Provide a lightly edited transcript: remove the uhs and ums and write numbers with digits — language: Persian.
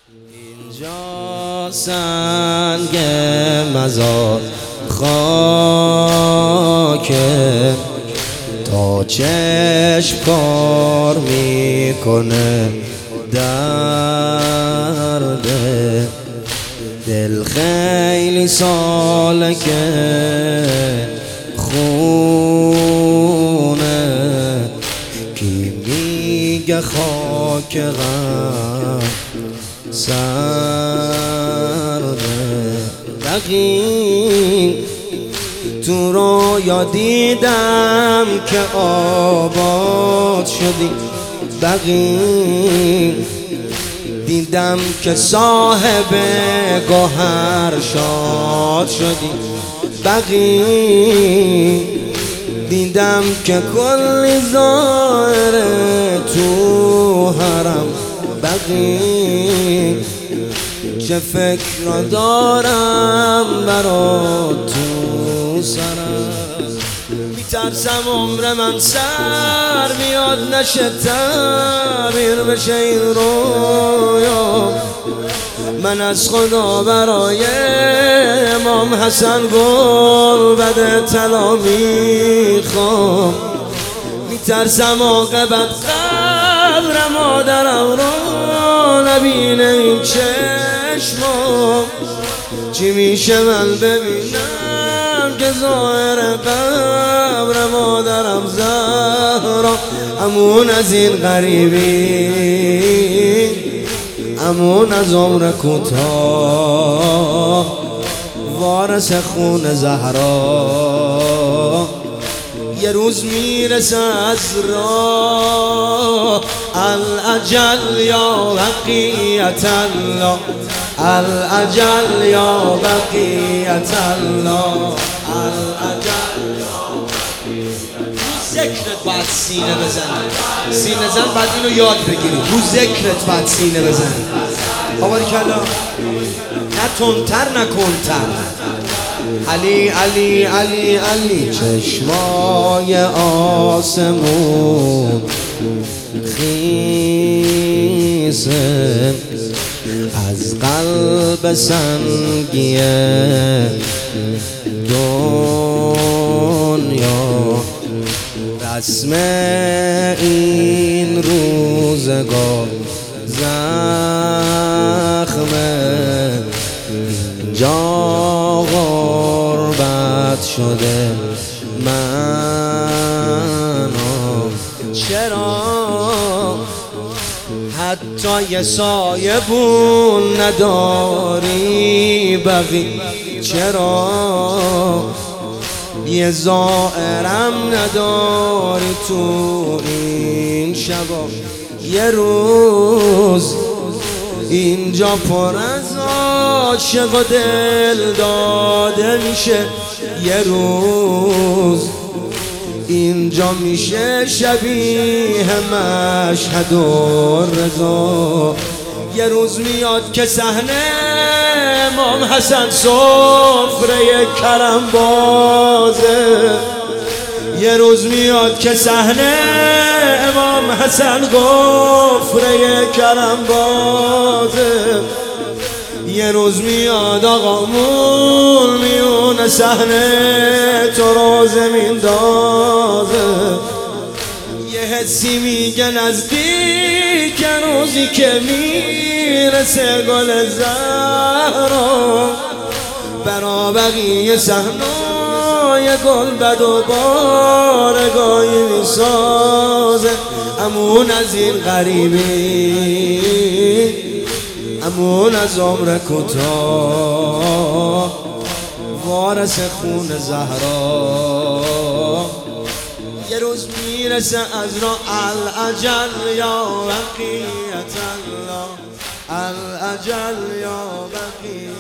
اینجا سنگ مزار خاکه تا چشم کار میکنه درده دل خیلی ساله که خونه کی میگه خاک غم سرده رقیب تو رویا دیدم که آباد شدی بقیه دیدم که صاحب گوهر شاد شدی بقیه دیدم که کلی ظاهر تو حرم بقیه چه فکر دارم برا تو سرم میترسم عمر من سر میاد نشه تعبیر بشه این رویا من از خدا برای امام حسن گلبد طلا میخوام میترسم عاقبت قبر مادرم رو نبینه این چشمام چی میشه من ببینم که ظاهر قبر مادرم زهرا امون از این غریبی امون از عمر کوتاه وارث خون زهرا یه روز میرسه از راه الاجل یا بقیت الله الاجل یا بقیت الله الاجل یا ذکرت باید سینه بزنی سینه زن باید اینو یاد بگیری رو ذکرت باید سینه بزنی باریکلا نه تندتر نه کندتر علی علی علی علی چشمای آسمون خیسه از قلب سنگی دنیا رسم این روزگار زخمه اینجا غربت شده منو چرا حتی یه سایه بون نداری بقی چرا یه زائرم نداری تو این شبا یه روز اینجا پر از عاشق و دل داده میشه یه روز اینجا میشه شبیه مشهد و رضا یه روز میاد که صحنه امام حسن سفره کرم بازه یه روز میاد که صحنه امام حسن گفره کرم بازه یه روز میاد آقامون میونه صحنه تو رو زمین دازه یه حسی میگه نزدیک روزی که میرسه گل زهرا برا بقیه صحنای گلبد و بارگاهی میسازه امون از این غریبی امون از عمر کوتاه وارث خون زهرا یه روز میرسه از را الاجل یا بقیت الله الاجل یا بقیت